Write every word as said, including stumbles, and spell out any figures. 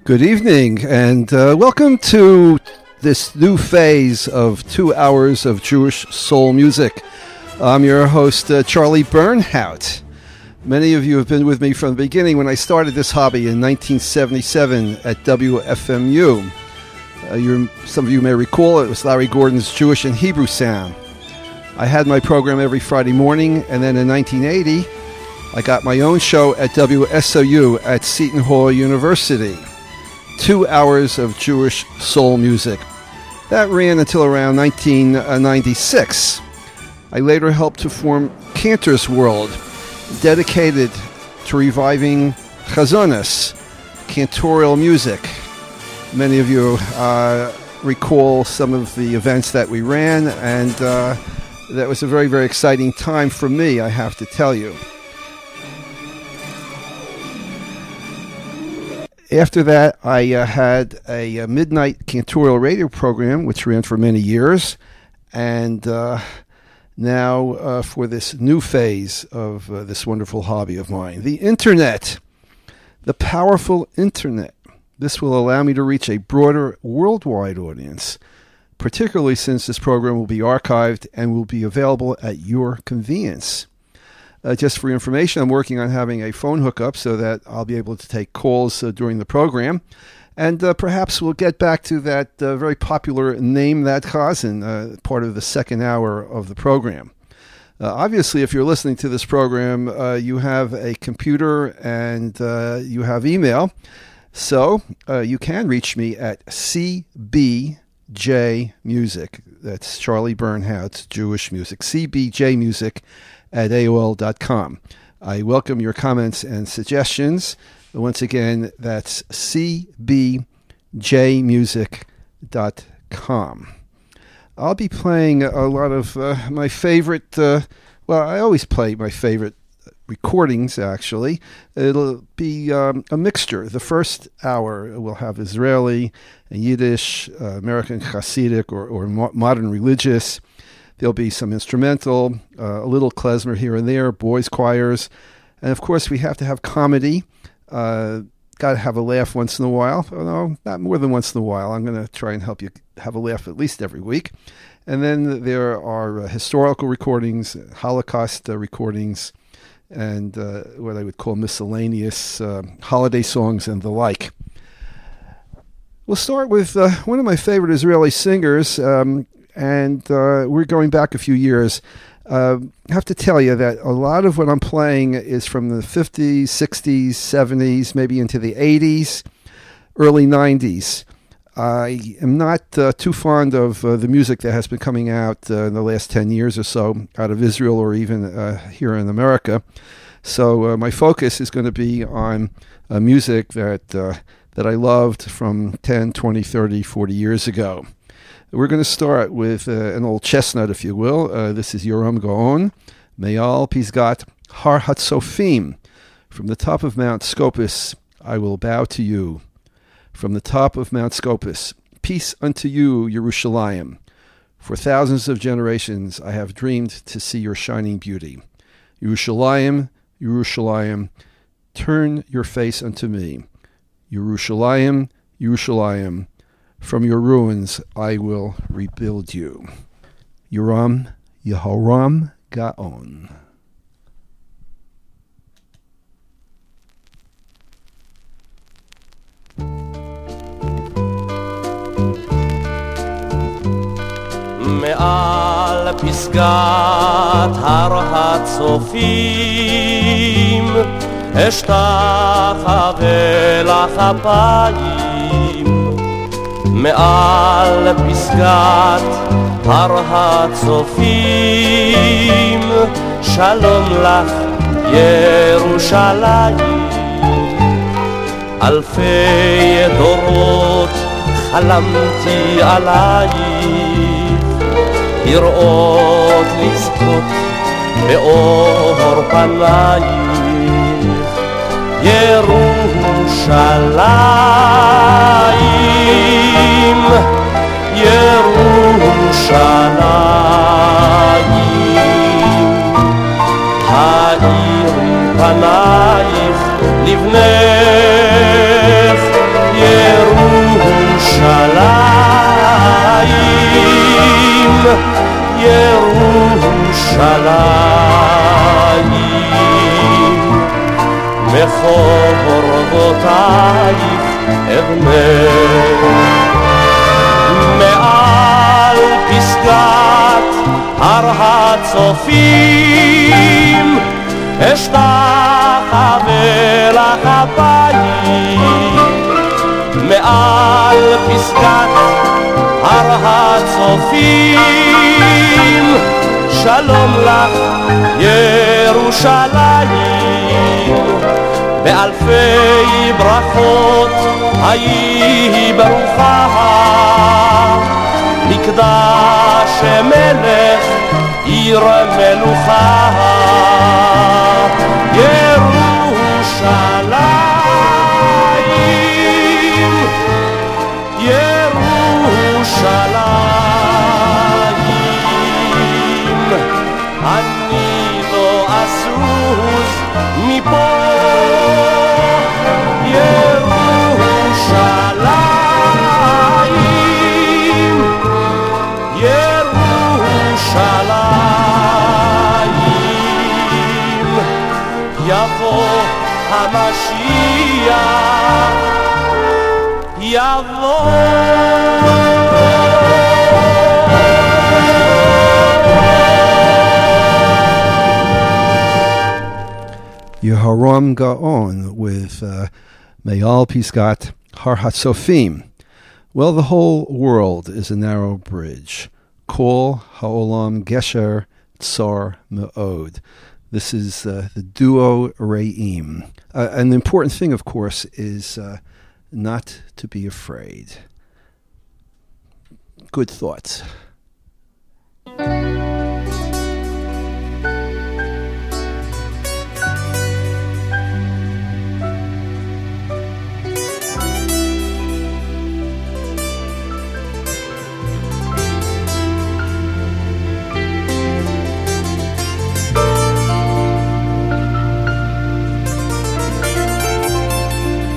Good evening, and uh, welcome to this new phase of two hours of Jewish soul music. I'm your host, uh, Charlie Bernhout. Many of you have been with me from the beginning when I started this hobby in nineteen seventy-seven at W F M U. Uh, you're, some of you may recall it was Larry Gordon's Jewish and Hebrew Sound. I had my program every Friday morning, and then in nineteen eighty, I got my own show at W S O U at Seton Hall University. Two hours of Jewish soul music. That ran until around nineteen ninety-six. I later helped to form Cantor's World, dedicated to reviving chazonas, cantorial music. Many of you uh, recall some of the events that we ran, and uh, that was a very, very exciting time for me, I have to tell you. After that, I uh, had a, a midnight cantorial radio program, which ran for many years. And uh, now uh, for this new phase of uh, this wonderful hobby of mine, the Internet, the powerful Internet. This will allow me to reach a broader worldwide audience, particularly since this program will be archived and will be available at your convenience. Uh, just for information, I'm working on having a phone hookup so that I'll be able to take calls uh, during the program. And uh, perhaps we'll get back to that uh, very popular Name That Chazan, uh, part of the second hour of the program. Uh, obviously, if you're listening to this program, uh, you have a computer and uh, you have email. So uh, you can reach me at C B J Music. That's Charlie Bernhout's Jewish Music. C B J Music at A O L dot com. I welcome your comments and suggestions. Once again, that's C B J music dot com. I'll be playing a lot of uh, my favorite, uh, well, I always play my favorite recordings, actually. It'll be um, a mixture. The first hour will have Israeli, Yiddish, uh, American Hasidic, or, or mo- modern religious. There'll be some instrumental, uh, a little klezmer here and there, boys' choirs. And, of course, we have to have comedy. Uh, got to have a laugh once in a while. Oh, no, not more than once in a while. I'm going to try and help you have a laugh at least every week. And then there are uh, historical recordings, Holocaust uh, recordings, and uh, what I would call miscellaneous uh, holiday songs and the like. We'll start with uh, one of my favorite Israeli singers, um, and uh, we're going back a few years. Uh, I have to tell you that a lot of what I'm playing is from the fifties, sixties, seventies, maybe into the eighties, early nineties. I am not uh, too fond of uh, the music that has been coming out uh, in the last ten years or so out of Israel or even uh, here in America. So uh, my focus is going to be on uh, music that uh, that I loved from ten, twenty, thirty, forty years ago. We're going to start with uh, an old chestnut, if you will. Uh, this is Yoram Gaon, Me'al Pisgat Har Hatzofim. From the top of Mount Scopus, I will bow to you. From the top of Mount Scopus, peace unto you, Yerushalayim. For thousands of generations I have dreamed to see your shining beauty. Yerushalayim, Yerushalayim, turn your face unto me. Yerushalayim, Yerushalayim, from your ruins I will rebuild you. Yoram Yehoram Gaon. מעל פסגת הר הצופים אשתחווה לך אפיים מעל פסגת הר הצופים שלום לך ירושלים אלפי דורות חלמתי עלייך לראות לזכות באור פנייך ירושלים ירושלים האירי פנייך לבנך ירושלים, מחורבותייך אבנה, מעל פסגת הר הצופים אשתחווה לך אפיים, מעל פסגת הר הצופים שלום לך ירושלים, באלפי ברכות היי ברוכה, מקדש מלך עיר מלוכה, ירושלים, ירושלים, אני לא אזוז מפה, ירושלים, ירושלים, יבוא המשיח, יבוא. Yehoram Gaon with uh, Me'al Pisgat Har HaTzofim. Well, the whole world is a narrow bridge. Kol Ha'olam Gesher Tsar Me'od. This is uh, the duo Re'im. Uh, an important thing, of course, is uh, not to be afraid. Good thoughts.